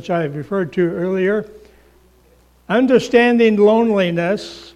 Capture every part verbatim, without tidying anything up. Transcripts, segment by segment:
which I referred to earlier. Understanding loneliness.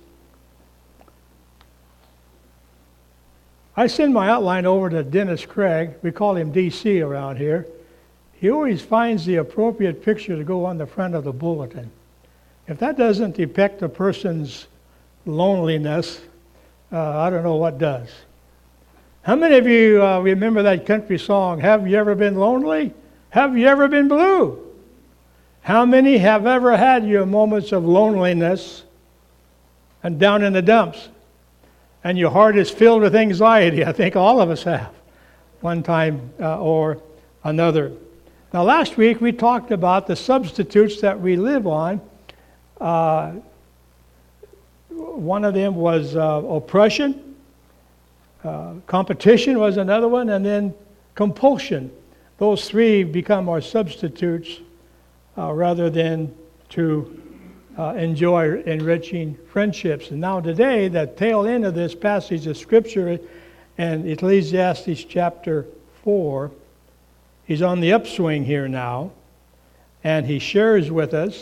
I send my outline over to Dennis Craig. We call him D C around here. He always finds the appropriate picture to go on the front of the bulletin. If that doesn't depict a person's loneliness, uh, I don't know what does. How many of you uh, remember that country song, Have You Ever Been Lonely? Have you ever been blue? How many have ever had your moments of loneliness and down in the dumps? And your heart is filled with anxiety. I think all of us have, one time uh, or another. Now, last week we talked about the substitutes that we live on. Uh, one of them was uh, oppression. Uh, competition was another one, and then compulsion. Those three become our substitutes uh, rather than to uh, enjoy enriching friendships. And now today, the tail end of this passage of Scripture in Ecclesiastes chapter four, he's on the upswing here now, and he shares with us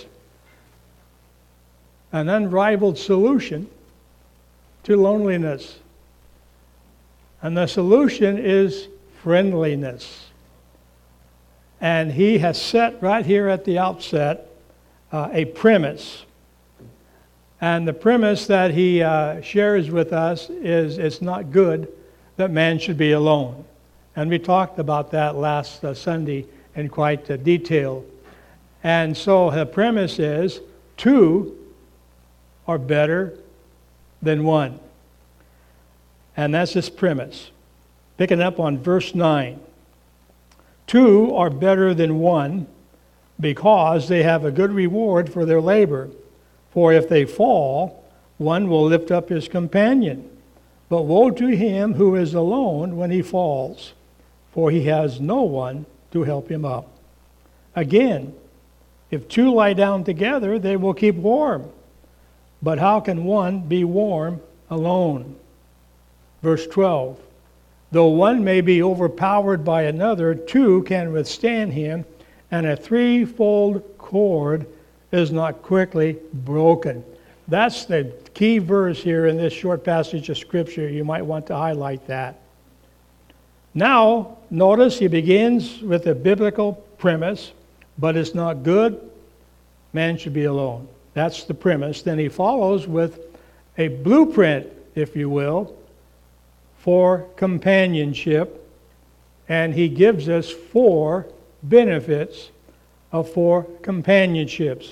an unrivaled solution to loneliness. And the solution is friendliness. And he has set right here at the outset uh, a premise. And the premise that he uh, shares with us is it's not good that man should be alone. And we talked about that last uh, Sunday in quite uh, detail. And so the premise is two are better than one. And that's his premise. Picking up on verse nine. Two are better than one because they have a good reward for their labor. For if they fall, one will lift up his companion. But woe to him who is alone when he falls, for he has no one to help him up. Again, if two lie down together, they will keep warm. But how can one be warm alone? Verse twelve. Though one may be overpowered by another, two can withstand him, and a threefold cord is not quickly broken. That's the key verse here in this short passage of Scripture. You might want to highlight that. Now, notice he begins with a biblical premise, but it's not good. Man should be alone. That's the premise. Then he follows with a blueprint, if you will, for companionship, and he gives us four benefits of four companionships.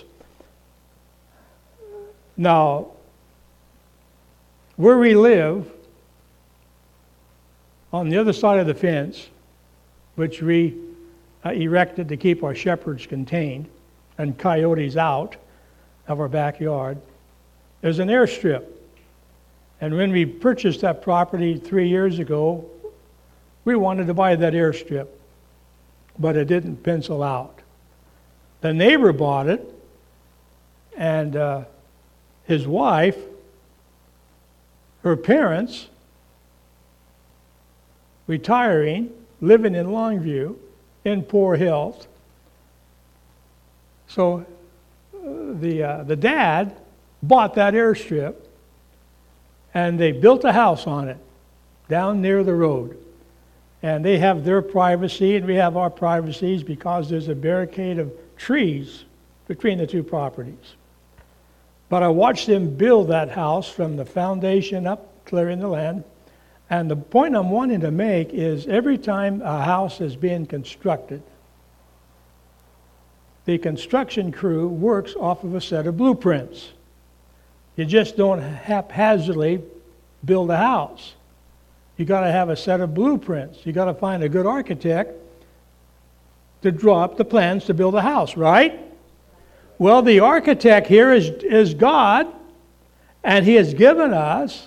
Now, where we live, on the other side of the fence, which we uh, erected to keep our shepherds contained and coyotes out of our backyard, there's an airstrip. And when we purchased that property three years ago, we wanted to buy that airstrip, but it didn't pencil out. The neighbor bought it, and uh, his wife, her parents, retiring, living in Longview, in poor health. So uh, the uh, the dad bought that airstrip, and they built a house on it down near the road. And they have their privacy, and we have our privacies because there's a barricade of trees between the two properties. But I watched them build that house from the foundation up, clearing the land. And the point I'm wanting to make is every time a house is being constructed, the construction crew works off of a set of blueprints. You just don't haphazardly build a house. You got to have a set of blueprints. You got to find a good architect to draw up the plans to build a house, right? Well, the architect here is, is God, and he has given us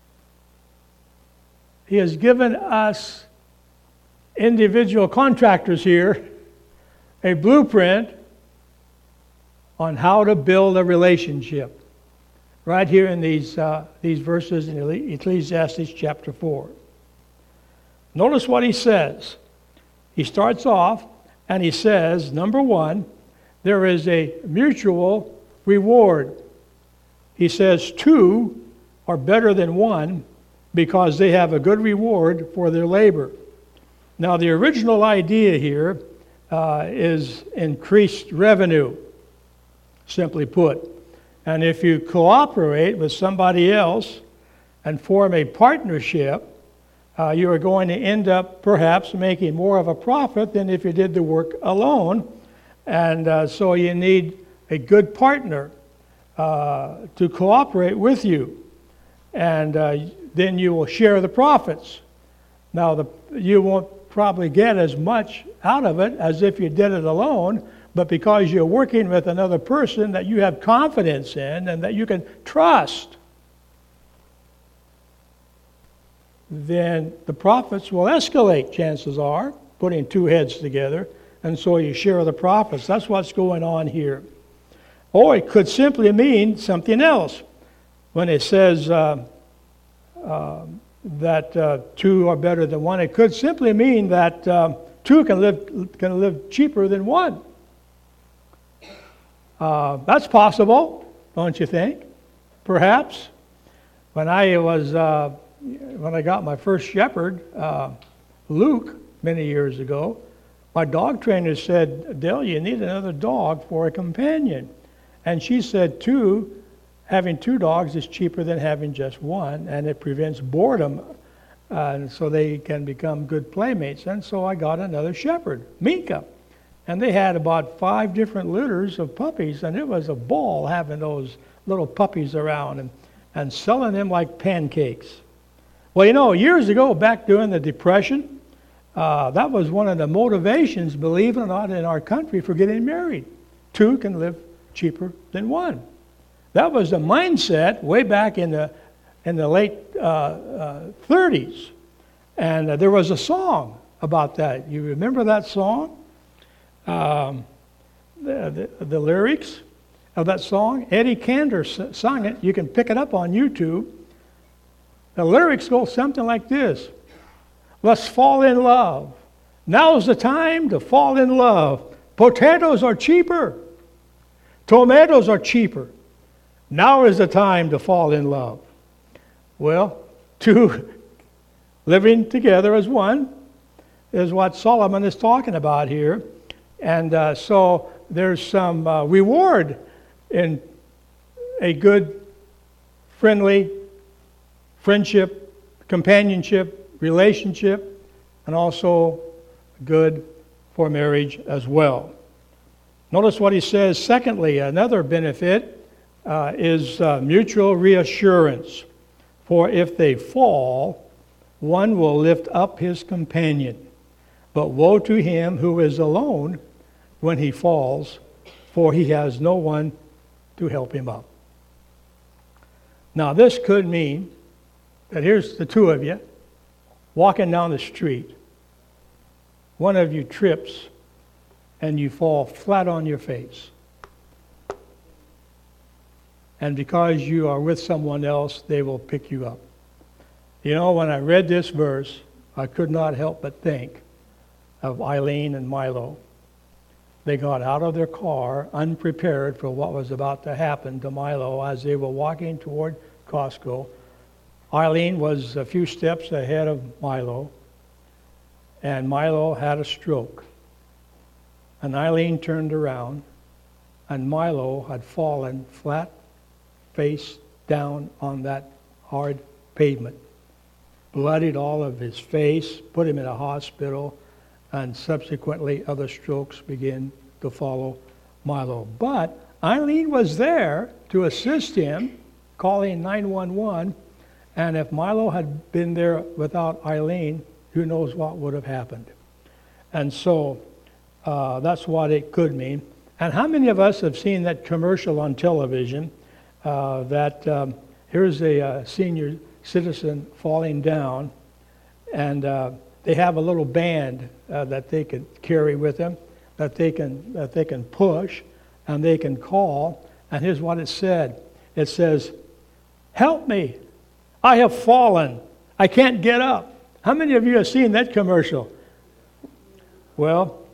he has given us individual contractors here a blueprint on how to build a relationship. Right here in these uh, these verses in Ecclesiastes chapter four. Notice what he says. He starts off and he says, number one, there is a mutual reward. He says two are better than one because they have a good reward for their labor. Now, the original idea here uh, is increased revenue, simply put. And if you cooperate with somebody else and form a partnership, uh, you are going to end up perhaps making more of a profit than if you did the work alone. And uh, so you need a good partner uh, to cooperate with you. And uh, then you will share the profits. Now, the, you won't probably get as much out of it as if you did it alone, but because you're working with another person that you have confidence in and that you can trust, then the profits will escalate, chances are, putting two heads together, and so you share the profits. That's what's going on here. Or it could simply mean something else. When it says uh, uh, that uh, two are better than one, it could simply mean that uh, two can live can live cheaper than one. Uh, that's possible, don't you think? Perhaps. When I was uh, when I got my first shepherd, uh, Luke, many years ago, my dog trainer said, "Dale, you need another dog for a companion," and she said, "Two." Having two dogs is cheaper than having just one, and it prevents boredom, uh, and so they can become good playmates. And so I got another shepherd, Minka, and they had about five different litters of puppies, and it was a ball having those little puppies around and, and selling them like pancakes. Well, you know, years ago, back during the Depression, uh, that was one of the motivations, believe it or not, in our country for getting married. Two can live cheaper than one. That was the mindset way back in the in the late uh, uh, thirties, and uh, there was a song about that. You remember that song? Um, the, the the lyrics of that song. Eddie Cantor sang it. You can pick it up on YouTube. The lyrics go something like this: "Let's fall in love. Now's the time to fall in love. Potatoes are cheaper. Tomatoes are cheaper. Now is the time to fall in love." Well, two living together as one is what Solomon is talking about here. And uh, so there's some uh, reward in a good, friendly friendship, companionship, relationship, and also good for marriage as well. Notice what he says. Secondly, another benefit Uh, is uh, mutual reassurance. For if they fall, one will lift up his companion. But woe to him who is alone when he falls, for he has no one to help him up. Now, this could mean that here's the two of you walking down the street. One of you trips and you fall flat on your face. And because you are with someone else, they will pick you up. You know, when I read this verse, I could not help but think of Eileen and Milo. They got out of their car unprepared for what was about to happen to Milo as they were walking toward Costco. Eileen was a few steps ahead of Milo, and Milo had a stroke. And Eileen turned around, and Milo had fallen flat face down on that hard pavement. Bloodied all of his face, put him in a hospital, and subsequently other strokes began to follow Milo. But Eileen was there to assist him, calling nine one one, and if Milo had been there without Eileen, who knows what would have happened. And so uh, that's what it could mean. And how many of us have seen that commercial on television Uh, that um, here's a uh, senior citizen falling down, and uh, they have a little band uh, that they can carry with them, that they can that they can push, and they can call. And here's what it said: it says, "Help me! I have fallen. I can't get up." How many of you have seen that commercial? Well,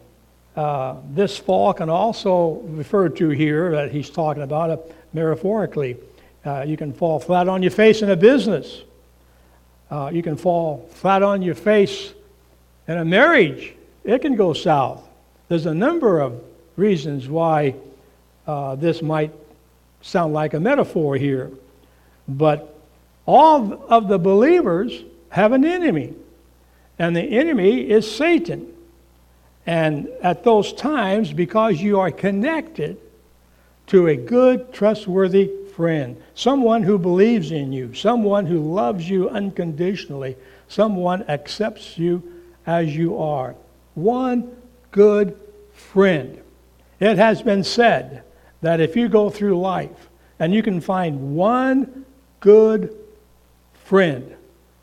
Uh, this fall can also refer to here that he's talking about uh, metaphorically. Uh, you can fall flat on your face in a business. Uh, you can fall flat on your face in a marriage. It can go south. There's a number of reasons why uh, this might sound like a metaphor here. But all of the believers have an enemy. And the enemy is Satan. And at those times, because you are connected to a good, trustworthy friend, someone who believes in you, someone who loves you unconditionally, someone accepts you as you are. One good friend. It has been said that if you go through life and you can find one good friend,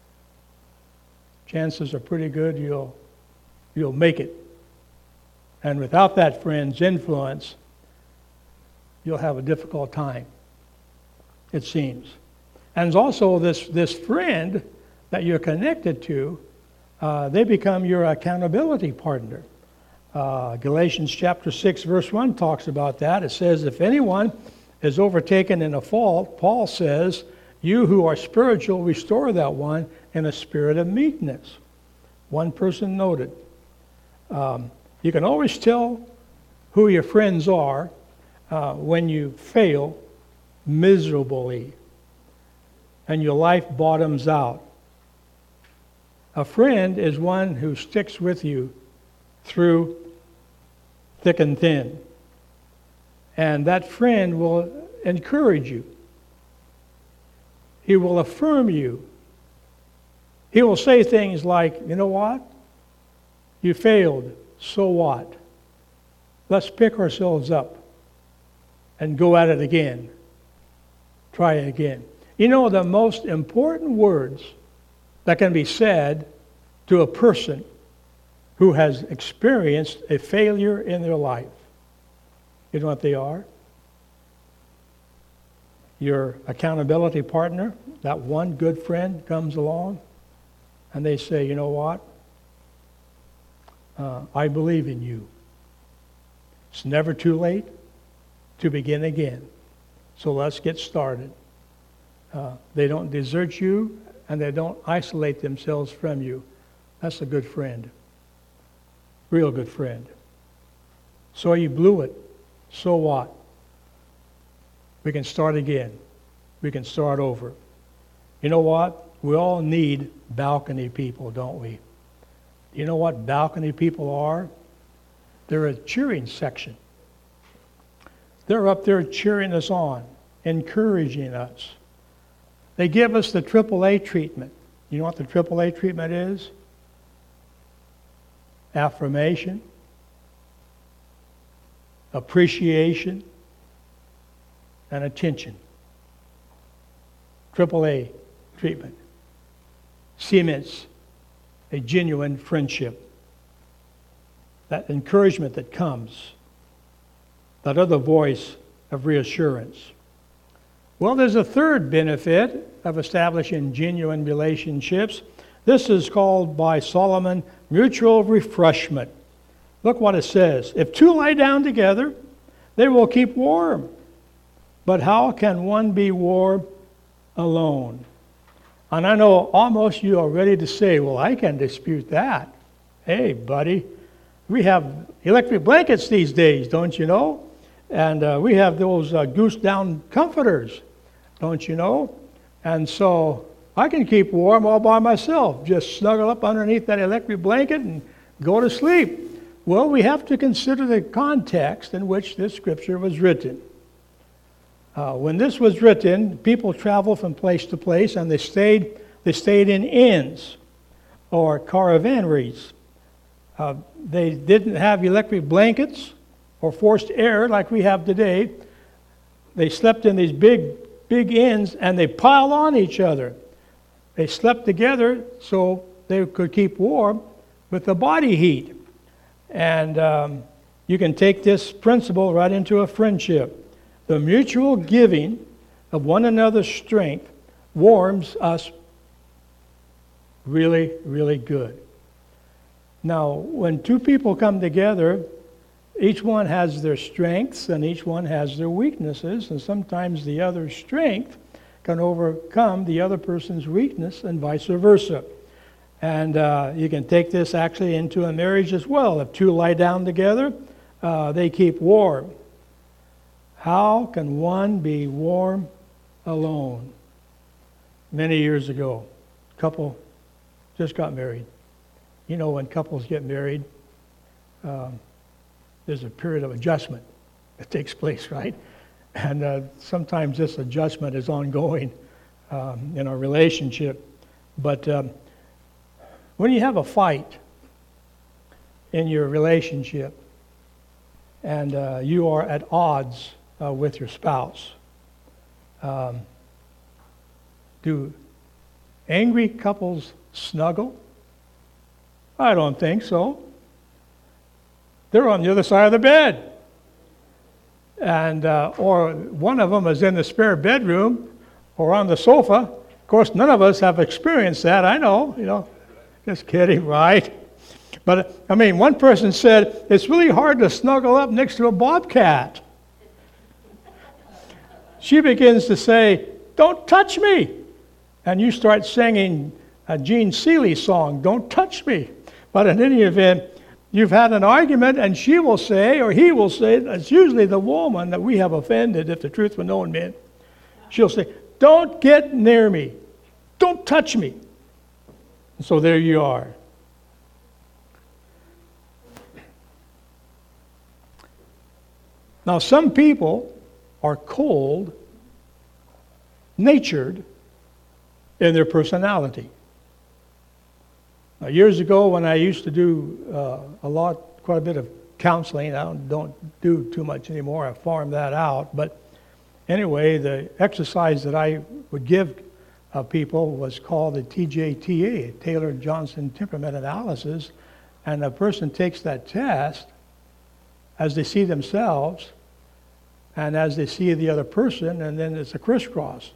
chances are pretty good you'll you'll make it. And without that friend's influence, you'll have a difficult time, it seems. And also this, this friend that you're connected to, uh, they become your accountability partner. Uh, Galatians chapter six, verse one talks about that. It says, if anyone is overtaken in a fault, Paul says, you who are spiritual, restore that one in a spirit of meekness. One person noted. Um, you can always tell who your friends are uh, when you fail miserably and your life bottoms out. A friend is one who sticks with you through thick and thin. And that friend will encourage you. He will affirm you. He will say things like, you know what? You failed. So what? Let's pick ourselves up and go at it again. Try it again. You know, the most important words that can be said to a person who has experienced a failure in their life, you know what they are? Your accountability partner, that one good friend comes along, and they say, you know what? Uh, I believe in you. It's never too late to begin again. So let's get started. Uh, they don't desert you, and they don't isolate themselves from you. That's a good friend. Real good friend. So you blew it. So what? We can start again. We can start over. You know what? We all need balcony people, don't we? You know what balcony people are? They're a cheering section. They're up there cheering us on, encouraging us. They give us the triple A treatment. You know what the triple A treatment is? Affirmation, appreciation, and attention. triple A treatment cements a genuine friendship. That encouragement that comes, that other voice of reassurance. Well, there's a third benefit of establishing genuine relationships. This is called by Solomon mutual refreshment. Look what it says. If two lie down together, they will keep warm. But how can one be warm alone? And I know almost you are ready to say, well, I can dispute that. Hey, buddy, we have electric blankets these days, don't you know? And uh, we have those uh, goose down comforters, don't you know? And so I can keep warm all by myself. Just snuggle up underneath that electric blanket and go to sleep. Well, we have to consider the context in which this scripture was written. Uh, when this was written, people traveled from place to place, and they stayed they stayed in inns or caravaneries. Uh, they didn't have electric blankets or forced air like we have today. They slept in these big, big inns, and they piled on each other. They slept together so they could keep warm with the body heat. And um, you can take this principle right into a friendship. The mutual giving of one another's strength warms us really, really good. Now, when two people come together, each one has their strengths and each one has their weaknesses, and sometimes the other's strength can overcome the other person's weakness and vice versa. And uh, you can take this actually into a marriage as well. If two lie down together, uh, they keep warm. How can one be warm alone? Many years ago, a couple just got married. You know, when couples get married, um, there's a period of adjustment that takes place, right? And uh, sometimes this adjustment is ongoing um, in our relationship. But um, when you have a fight in your relationship and uh, you are at odds uh, with your spouse, um, do angry couples snuggle? I don't think so. They're on the other side of the bed. And uh, or one of them is in the spare bedroom or on the sofa. Of course, none of us have experienced that. I know, you know. Just kidding, right? But, I mean, one person said, it's really hard to snuggle up next to a bobcat. She begins to say, don't touch me. And you start singing a Gene Seeley song, Don't Touch Me. But in any event, you've had an argument, and she will say, or he will say, it's usually the woman that we have offended, if the truth were known, men. She'll say, don't get near me. Don't touch me. And so there you are. Now, some people are cold, natured in their personality. Now, years ago, when I used to do uh, a lot, quite a bit of counseling, I don't, don't do too much anymore. I farmed that out. But anyway, the exercise that I would give uh, people was called the T J T A, Taylor Johnson Temperament Analysis, and a person takes that test as they see themselves and as they see the other person, and then it's a crisscross.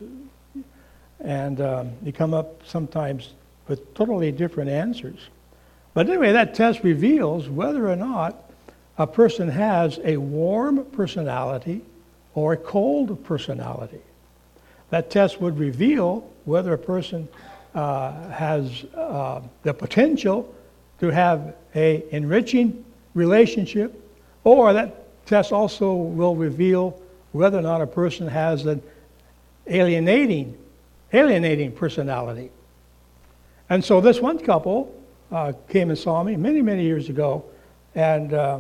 And um, you come up sometimes with totally different answers. But anyway, that test reveals whether or not a person has a warm personality or a cold personality. That test would reveal whether a person uh, has uh, the potential to have a enriching relationship, or that test also will reveal whether or not a person has an alienating, alienating personality. And so this one couple uh, came and saw me many, many years ago, and uh,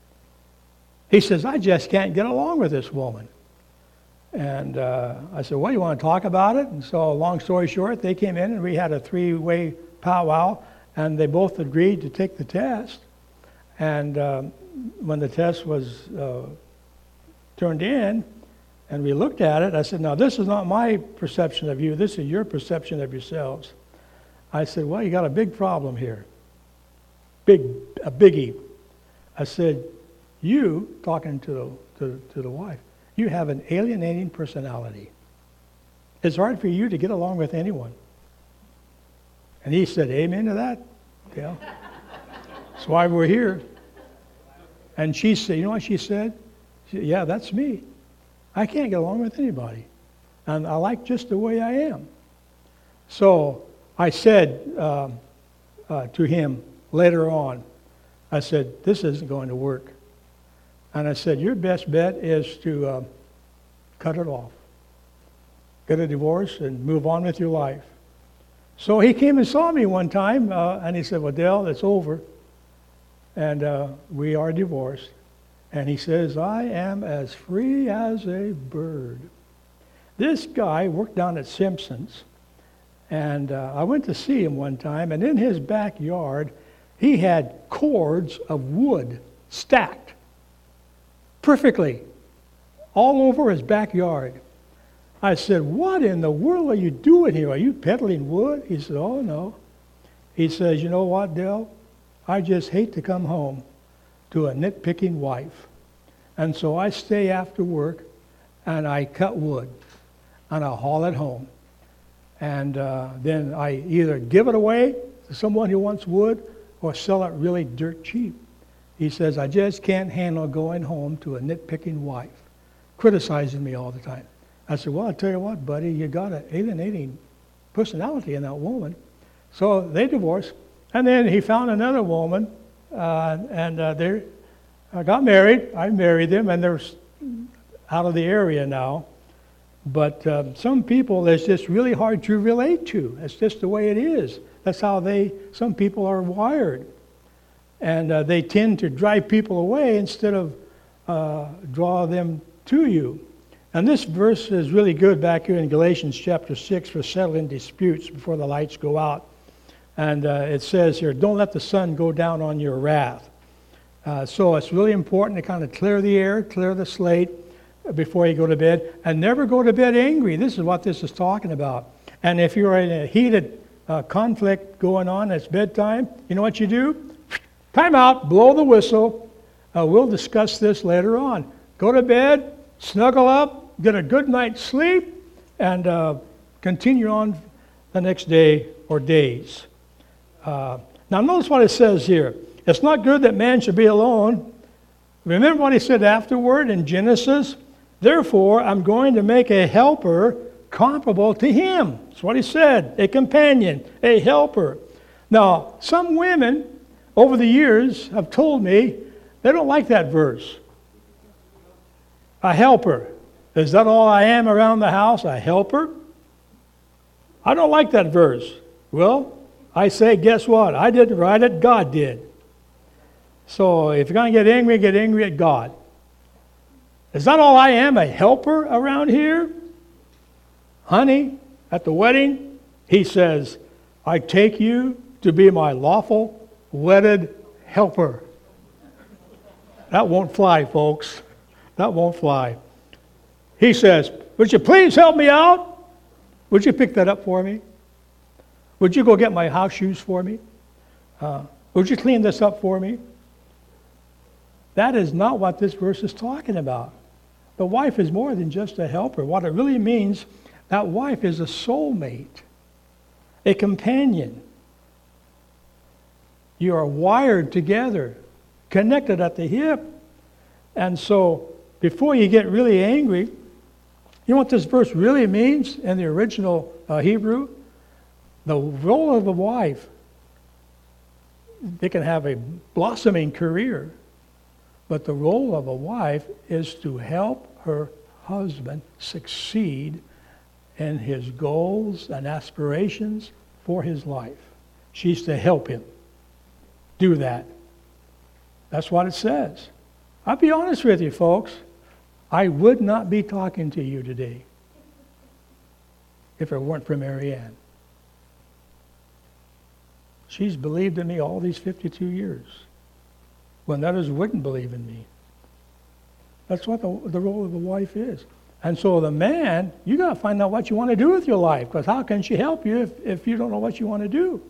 he says, I just can't get along with this woman. And uh, I said, well, you want to talk about it? And so long story short, they came in and we had a three-way powwow, and they both agreed to take the test. And um, when the test was uh, turned in and we looked at it, I said, now this is not my perception of you, this is your perception of yourselves. I said, well, you got a big problem here. Big, a biggie. I said, you, talking to the, to, to the wife, you have an alienating personality. It's hard for you to get along with anyone. And he said, amen to that. Yeah. That's why we're here. And she said, you know what she said? She said, yeah, that's me. I can't get along with anybody. And I like just the way I am. So I said um, uh, to him later on, I said, this isn't going to work. And I said, your best bet is to uh, cut it off. Get a divorce and move on with your life. So he came and saw me one time, uh, and he said, well, Dale, it's over. And uh, we are divorced. And he says, I am as free as a bird. This guy worked down at Simpson's. And uh, I went to see him one time, and in his backyard, he had cords of wood stacked perfectly all over his backyard. I said, what in the world are you doing here? Are you peddling wood? He said, oh, no. He says, you know what, Dale? I just hate to come home to a nitpicking wife. And so I stay after work, and I cut wood, and I haul it home. And uh, then I either give it away to someone who wants wood or sell it really dirt cheap. He says, I just can't handle going home to a nitpicking wife, criticizing me all the time. I said, well, I'll tell you what, buddy, you got an alienating personality in that woman. So they divorced. And then he found another woman, uh, and uh, they uh, got married. I married them, and they're out of the area now. But um, some people, it's just really hard to relate to. It's just the way it is. That's how they, some people are wired. And uh, they tend to drive people away instead of uh, draw them to you. And this verse is really good back here in Galatians chapter six for settling disputes before the lights go out. And uh, it says here, don't let the sun go down on your wrath. Uh, so it's really important to kind of clear the air, clear the slate before you go to bed. And never go to bed angry. This is what this is talking about. And if you're in a heated uh, conflict going on, it's bedtime, you know what you do? Time out, blow the whistle. Uh, we'll discuss this later on. Go to bed, snuggle up, get a good night's sleep, and uh, continue on the next day or days. Uh, now notice what it says here. It's not good that man should be alone. Remember what he said afterward in Genesis? Therefore, I'm going to make a helper comparable to him. That's what he said. A companion, a helper. Now, some women over the years have told me they don't like that verse. A helper. Is that all I am around the house? A helper? I don't like that verse. Well, I say, guess what? I didn't write it, God did. So if you're going to get angry, get angry at God. Is that all I am, a helper around here? Honey, at the wedding, he says, I take you to be my lawful wedded helper. That won't fly, folks. That won't fly. He says, would you please help me out? Would you pick that up for me? Would you go get my house shoes for me? Uh, would you clean this up for me? That is not what this verse is talking about. The wife is more than just a helper. What it really means, that wife is a soulmate, a companion. You are wired together, connected at the hip. And so, before you get really angry, you know what this verse really means in the original uh, Hebrew? The role of the wife, they can have a blossoming career, but the role of a wife is to help her husband succeed in his goals and aspirations for his life. She's to help him do that. That's what it says. I'll be honest with you, folks. I would not be talking to you today if it weren't for Mary Ann. She's believed in me all these fifty-two years when others wouldn't believe in me. That's what the, the role of a wife is. And so the man, you got to find out what you want to do with your life, because how can she help you if, if you don't know what you want to do?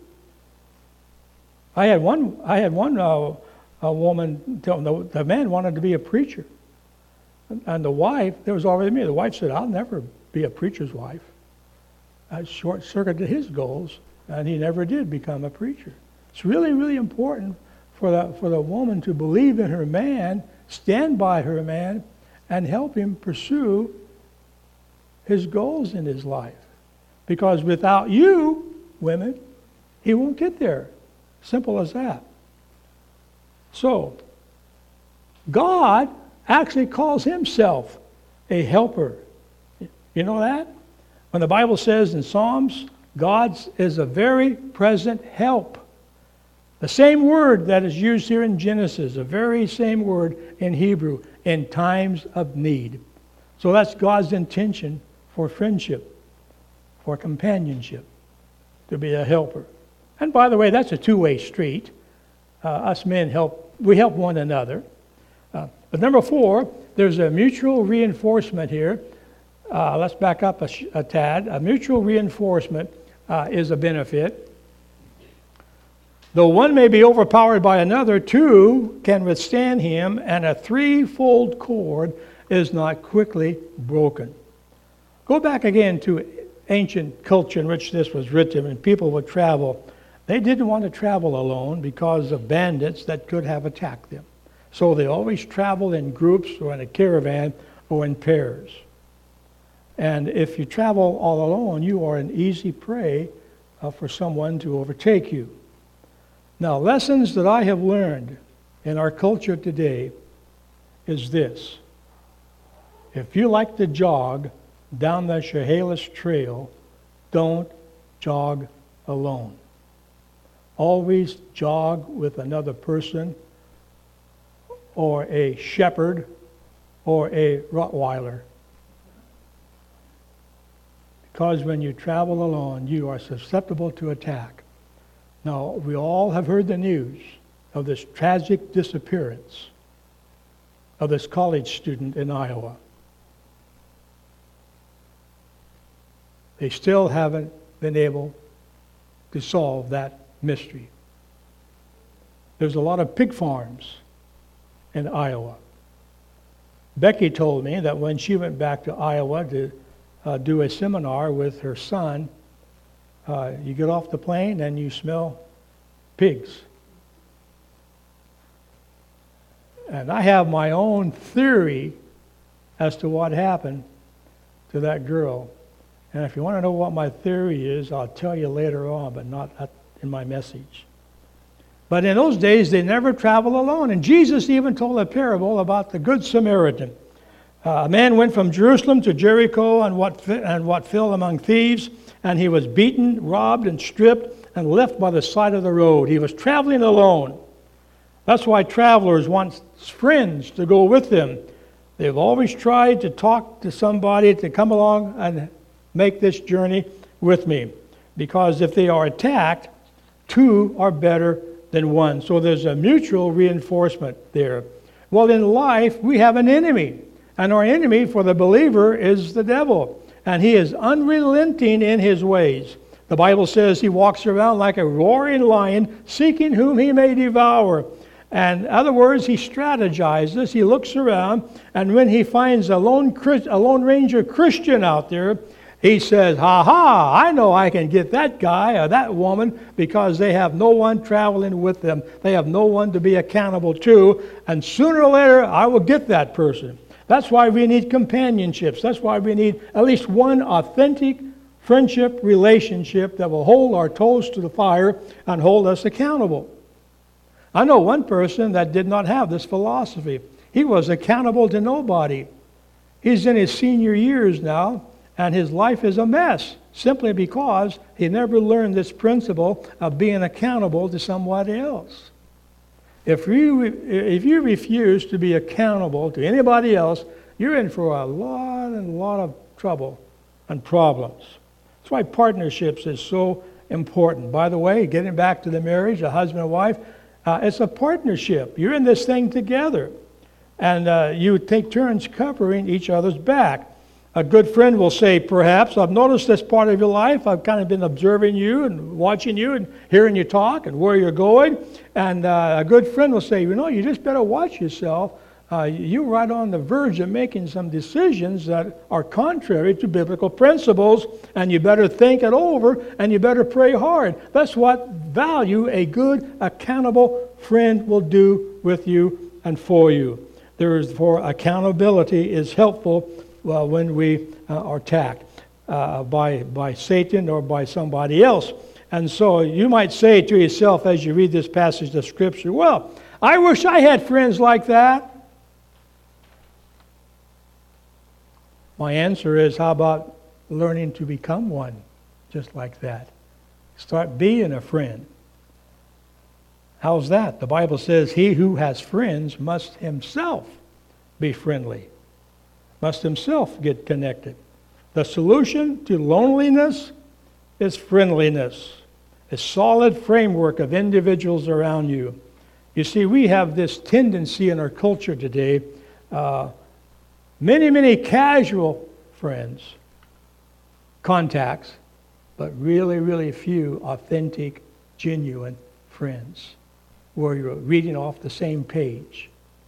I had one. I had one uh, a woman tell the, the man wanted to be a preacher, and the wife. There was already me. The wife said, "I'll never be a preacher's wife." I short-circuited his goals, and he never did become a preacher. It's really, really important for the for the woman to believe in her man, stand by her man, and help him pursue his goals in his life. Because without you, women, he won't get there. Simple as that. So, God actually calls himself a helper. You know that? When the Bible says in Psalms, God is a very present help. The same word that is used here in Genesis, the very same word in Hebrew, in times of need. So that's God's intention for friendship, for companionship, to be a helper. And by the way, that's a two-way street. Uh, us men help, we help one another. Uh, but number four, there's a mutual reinforcement here. Uh, let's back up a, sh- a tad. A mutual reinforcement uh, is a benefit. Though one may be overpowered by another, two can withstand him, and a threefold cord is not quickly broken. Go back again to ancient culture in which this was written, and people would travel. They didn't want to travel alone because of bandits that could have attacked them. So they always travel in groups or in a caravan or in pairs. And if you travel all alone, you are an easy prey uh, for someone to overtake you. Now, lessons that I have learned in our culture today is this. If you like to jog down the Chehalis Trail, don't jog alone. Always jog with another person or a shepherd or a Rottweiler. Because when you travel alone, you are susceptible to attack. Now, we all have heard the news of this tragic disappearance of this college student in Iowa. They still haven't been able to solve that mystery. There's a lot of pig farms in Iowa. Becky told me that when she went back to Iowa to uh, do a seminar with her son, uh, you get off the plane and you smell pigs. And I have my own theory as to what happened to that girl. And if you want to know what my theory is, I'll tell you later on, but not in my message. But in those days, they never traveled alone. And Jesus even told a parable about the Good Samaritan. Uh, a man went from Jerusalem to Jericho and what, and what fell among thieves, and he was beaten, robbed, and stripped, and left by the side of the road. He was traveling alone. That's why travelers want friends to go with them. They've always tried to talk to somebody to come along and make this journey with me. Because if they are attacked, two are better than one. So there's a mutual reinforcement there. Well, in life, we have an enemy. And our enemy for the believer is the devil. And he is unrelenting in his ways. The Bible says he walks around like a roaring lion, seeking whom he may devour. And in other words, he strategizes, he looks around, and when he finds a lone, a lone ranger Christian out there, he says, ha ha, I know I can get that guy or that woman because they have no one traveling with them. They have no one to be accountable to. And sooner or later, I will get that person. That's why we need companionships. That's why we need at least one authentic friendship relationship that will hold our toes to the fire and hold us accountable. I know one person that did not have this philosophy. He was accountable to nobody. He's in his senior years now, and his life is a mess simply because he never learned this principle of being accountable to somebody else. If you, if you refuse to be accountable to anybody else, you're in for a lot and a lot of trouble and problems. That's why partnerships is so important. By the way, getting back to the marriage, a husband and wife, uh, it's a partnership. You're in this thing together. And uh, you take turns covering each other's back. A good friend will say, perhaps, I've noticed this part of your life. I've kind of been observing you and watching you and hearing you talk and where you're going. And uh, a good friend will say, you know, you just better watch yourself. Uh, you're right on the verge of making some decisions that are contrary to biblical principles, and you better think it over and you better pray hard. That's what value a good, accountable friend will do with you and for you. Therefore, accountability is helpful well, when we uh, are attacked uh, by, by Satan or by somebody else. And so you might say to yourself as you read this passage of Scripture, well, I wish I had friends like that. My answer is, how about learning to become one just like that? Start being a friend. How's that? The Bible says, he who has friends must himself be friendly. Must himself get connected. The solution to loneliness is friendliness, a solid framework of individuals around you. You see, we have this tendency in our culture today, uh, many, many casual friends, contacts, but really, really few authentic, genuine friends where you're reading off the same page.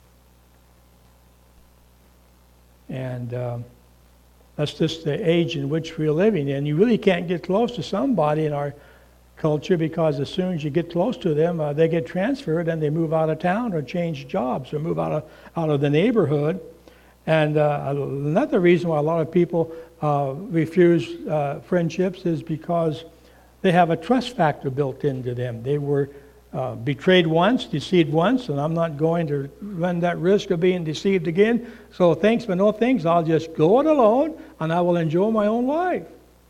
And um, that's just the age in which we're living in. You really can't get close to somebody in our culture, because as soon as you get close to them, uh, they get transferred and they move out of town or change jobs or move out of out of the neighborhood. And uh, another reason why a lot of people uh, refuse uh, friendships is because they have a trust factor built into them. They were uh, betrayed once, deceived once, and I'm not going to run that risk of being deceived again. So thanks but no thanks. I'll just go it alone, and I will enjoy my own life.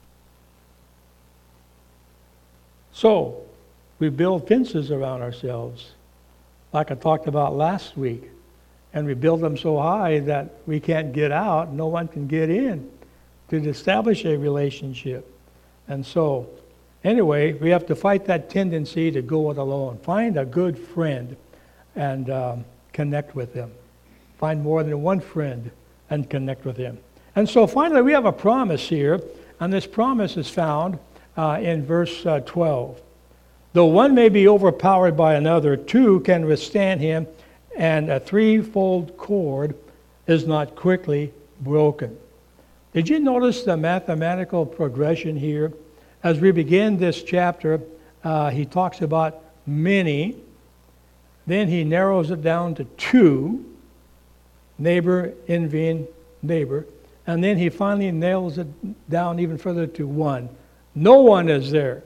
So we build fences around ourselves, like I talked about last week. And we build them so high that we can't get out, no one can get in to establish a relationship. And so, anyway, we have to fight that tendency to go it alone. Find a good friend and um, connect with them. Find more than one friend and connect with them. And so finally, we have a promise here, and this promise is found uh, in verse uh, twelve. Though one may be overpowered by another, two can withstand him, and a threefold cord is not quickly broken. Did you notice the mathematical progression here? As we begin this chapter, uh, he talks about many. Then he narrows it down to two, neighbor, envying neighbor. And then he finally nails it down even further to one. No one is there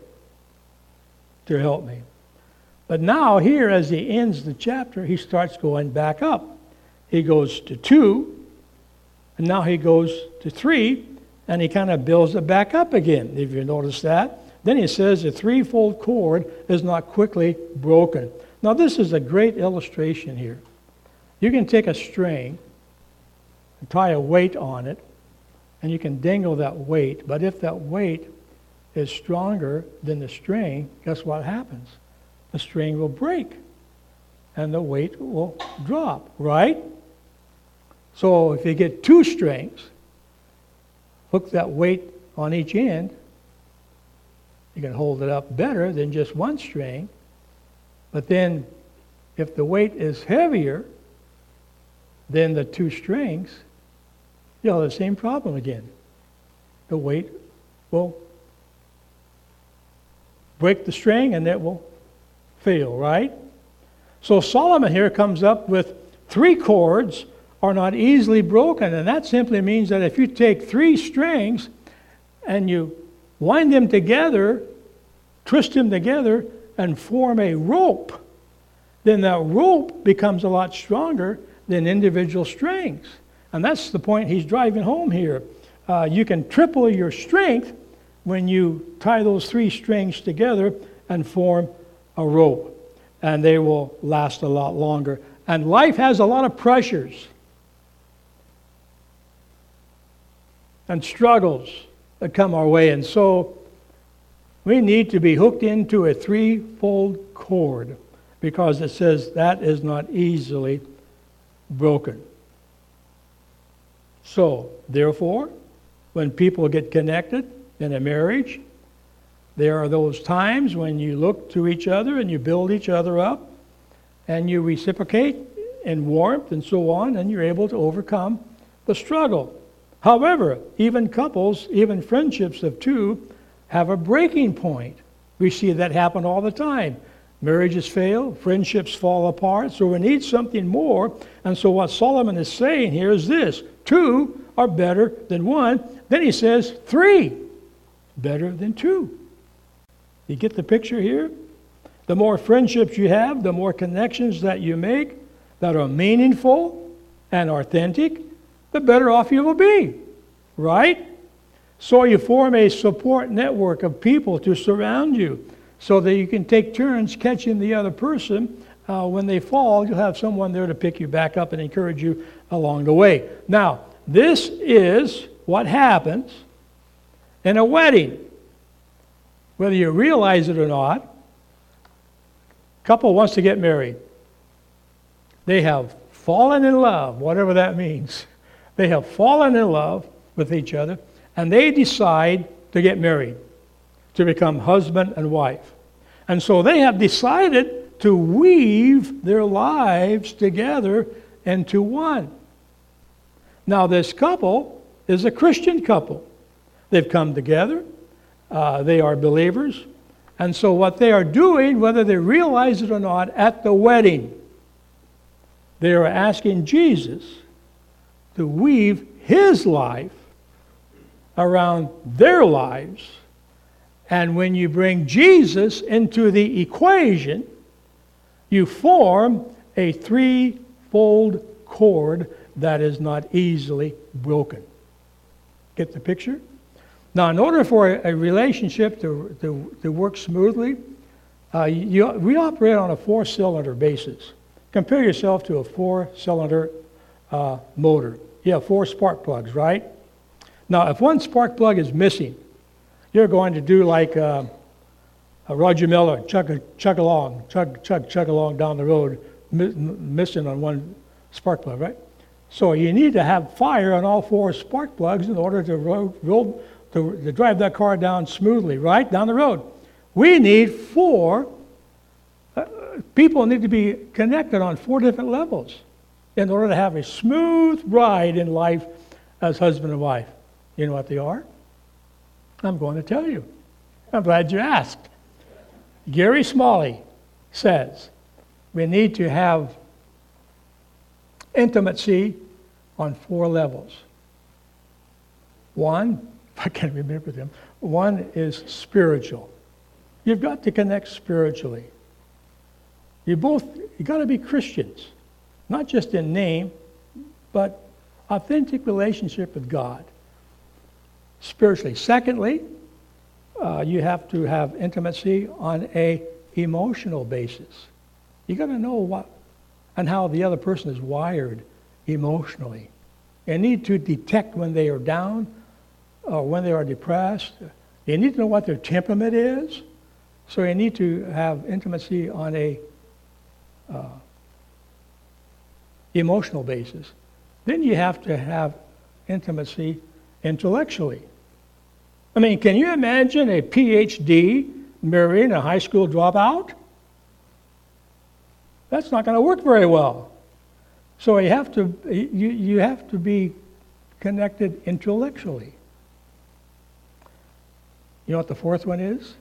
to help me. But now here, as he ends the chapter, he starts going back up. He goes to two, and now he goes to three, and he kind of builds it back up again, if you notice that. Then he says the threefold cord is not quickly broken. Now this is a great illustration here. You can take a string and tie a weight on it, and you can dangle that weight. But if that weight is stronger than the string, guess what happens? The string will break and the weight will drop, right? So if you get two strings, hook that weight on each end, you can hold it up better than just one string. But then if the weight is heavier than the two strings, you'll have the same problem again. The weight will break the string and it will fail, right? So Solomon here comes up with three cords are not easily broken, and that simply means that if you take three strings and you wind them together, twist them together, and form a rope, then that rope becomes a lot stronger than individual strings. And that's the point he's driving home here. Uh, you can triple your strength when you tie those three strings together and form a rope, and they will last a lot longer. And life has a lot of pressures and struggles that come our way, and so we need to be hooked into a threefold cord, because it says that is not easily broken. So, therefore, when people get connected in a marriage, there are those times when you look to each other and you build each other up and you reciprocate in warmth and so on, and you're able to overcome the struggle. However, even couples, even friendships of two, have a breaking point. We see that happen all the time. Marriages fail, friendships fall apart, so we need something more. And so what Solomon is saying here is this: two are better than one. Then he says three, better than two. You get the picture here? The more friendships you have, the more connections that you make that are meaningful and authentic, the better off you will be, right? So you form a support network of people to surround you so that you can take turns catching the other person. Uh, when they fall, you'll have someone there to pick you back up and encourage you along the way. Now, this is what happens in a wedding. Whether you realize it or not, a couple wants to get married. They have fallen in love, whatever that means. They have fallen in love with each other, and they decide to get married, to become husband and wife. And so they have decided to weave their lives together into one. Now, this couple is a Christian couple. They've come together. Uh, they are believers. And so what they are doing, whether they realize it or not, at the wedding, they are asking Jesus to weave his life around their lives. And when you bring Jesus into the equation, you form a threefold cord that is not easily broken. Get the picture? Now, in order for a, a relationship to, to, to work smoothly, uh, you, we operate on a four-cylinder basis. Compare yourself to a four-cylinder uh, motor. You have four spark plugs, right? Now, if one spark plug is missing, you're going to do like uh, a Roger Miller, chug, chug along, chug, chug, chug along down the road, mi- missing on one spark plug, right? So you need to have fire on all four spark plugs in order to, roll, roll, to, to drive that car down smoothly, right, down the road. We need four, uh, people need to be connected on four different levels in order to have a smooth ride in life as husband and wife. You know what they are? I'm going to tell you. I'm glad you asked. Gary Smalley says we need to have intimacy on four levels. One, I can't remember them, one is spiritual. You've got to connect spiritually. You both, you got to be Christians, not just in name, but authentic relationship with God. Spiritually. Secondly, uh, you have to have intimacy on a emotional basis. You got to know what and how the other person is wired emotionally. You need to detect when they are down or when they are depressed. You need to know what their temperament is. So you need to have intimacy on a uh, emotional basis. Then you have to have intimacy intellectually. I mean, can you imagine a P H D marrying a high school dropout? That's not going to work very well. So you have to you, you have to be connected intellectually. You know what the fourth one is?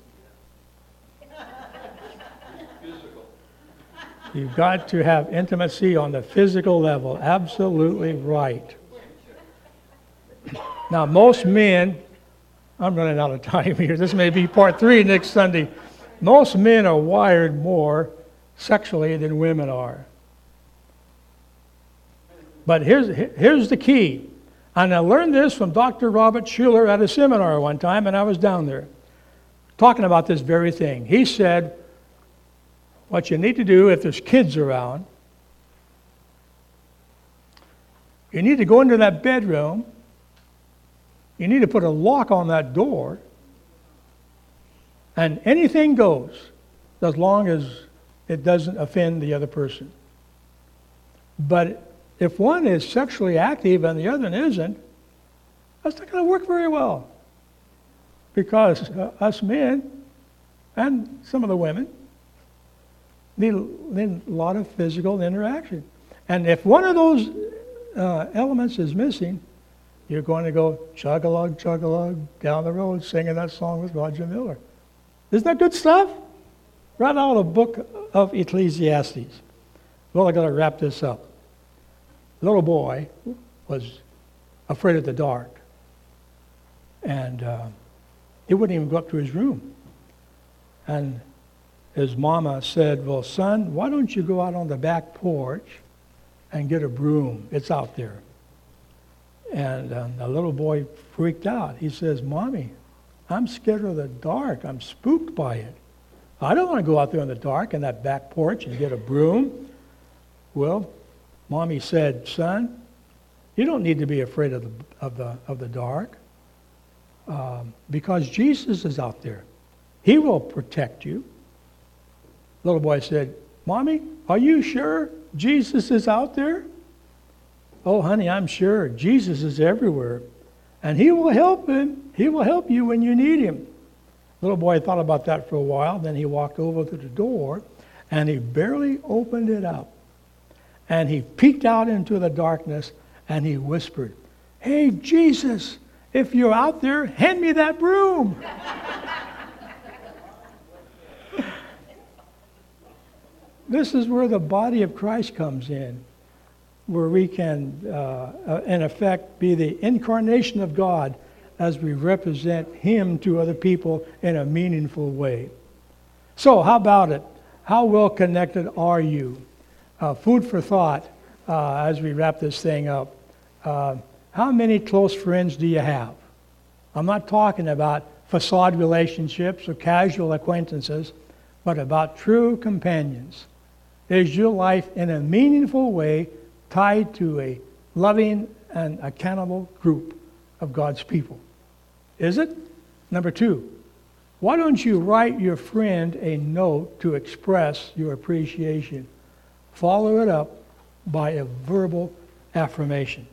Physical. You've got to have intimacy on the physical level. Absolutely right. Now, most men, I'm running out of time here. This may be part three next Sunday. Most men are wired more sexually than women are. But here's, here's the key. And I learned this from Doctor Robert Schuller at a seminar one time, and I was down there talking about this very thing. He said, what you need to do if there's kids around, you need to go into that bedroom. You need to put a lock on that door, and anything goes as long as it doesn't offend the other person. But if one is sexually active and the other isn't, that's not going to work very well. Because uh, us men, and some of the women, need, need a lot of physical interaction. And if one of those uh, elements is missing, you're going to go chug-a-lug, chug-a-lug down the road singing that song with Roger Miller. Isn't that good stuff? Right out of the book of Ecclesiastes. Well, I got to wrap this up. The little boy was afraid of the dark. And uh, he wouldn't even go up to his room. And his mama said, well, son, why don't you go out on the back porch and get a broom? It's out there. And um, the little boy freaked out. He says, Mommy, I'm scared of the dark. I'm spooked by it. I don't want to go out there in the dark in that back porch and get a broom. Well, Mommy said, son, you don't need to be afraid of the, of the, of the dark um, because Jesus is out there. He will protect you. Little boy said, Mommy, are you sure Jesus is out there? Oh, honey, I'm sure. Jesus is everywhere. And he will help him. He will help you when you need him. Little boy thought about that for a while. Then he walked over to the door, and he barely opened it up. And he peeked out into the darkness, and he whispered, Hey, Jesus, if you're out there, hand me that broom. This is where the body of Christ comes in, where we can, uh, in effect, be the incarnation of God as we represent Him to other people in a meaningful way. So, how about it? How well connected are you? Uh, food for thought uh, as we wrap this thing up. Uh, how many close friends do you have? I'm not talking about facade relationships or casual acquaintances, but about true companions. Is your life in a meaningful way tied to a loving and accountable group of God's people? Is it? Number two, why don't you write your friend a note to express your appreciation? Follow it up by a verbal affirmation.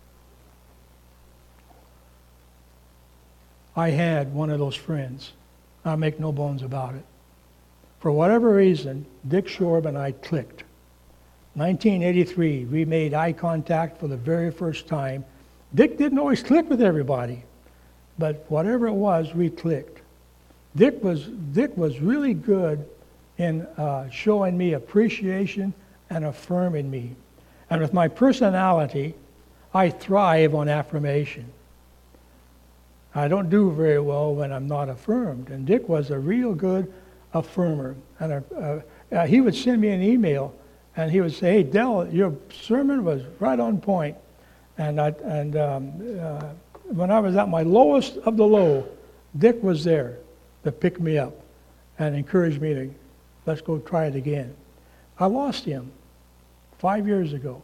I had one of those friends. I make no bones about it. For whatever reason, Dick Shorb and I clicked. nineteen eighty-three, we made eye contact for the very first time. Dick didn't always click with everybody, but whatever it was, we clicked. Dick was Dick was really good in uh, showing me appreciation and affirming me. And with my personality, I thrive on affirmation. I don't do very well when I'm not affirmed. And Dick was a real good affirmer. And a, uh, uh, he would send me an email, and he would say, "Hey, Del, your sermon was right on point." And I, and um, uh, when I was at my lowest of the low, Dick was there to pick me up and encourage me to, let's go try it again. I lost him five years ago.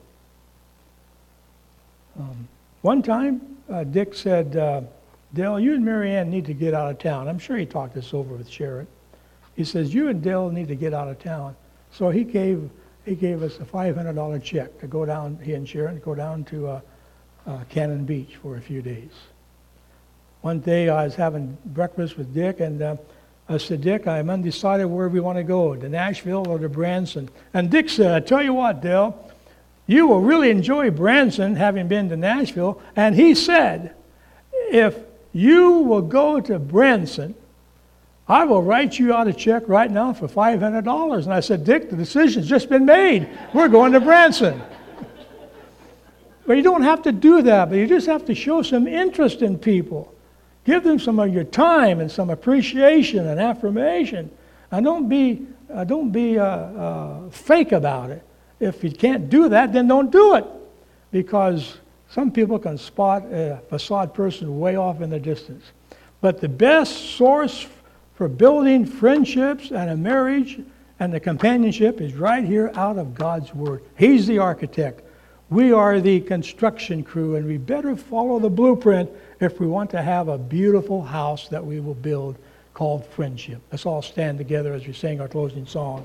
Um, one time, uh, Dick said, uh, "Dale, you and Mary Ann need to get out of town." I'm sure he talked this over with Sharon. He says, "You and Dale need to get out of town." So he gave he gave us a five hundred dollars check to go down, he and Sharon, to go down to uh, uh, Cannon Beach for a few days. One day I was having breakfast with Dick, and uh, I said, "Dick, I'm undecided where we want to go, to Nashville or to Branson." And Dick said, "I tell you what, Dale, you will really enjoy Branson, having been to Nashville." And he said, "If you will go to Branson, I will write you out a check right now for five hundred dollars. And I said, "Dick, the decision's just been made. We're going to Branson." But you don't have to do that, but you just have to show some interest in people. Give them some of your time and some appreciation and affirmation. And don't be, uh, don't be uh, uh, fake about it. If you can't do that, then don't do it. Because some people can spot a facade person way off in the distance. But the best source for building friendships and a marriage and the companionship is right here out of God's Word. He's the architect. We are the construction crew, and we better follow the blueprint if we want to have a beautiful house that we will build called friendship. Let's all stand together as we sing our closing song.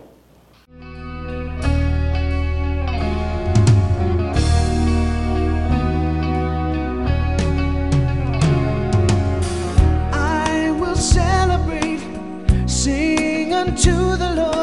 I will celebrate, sing unto the Lord.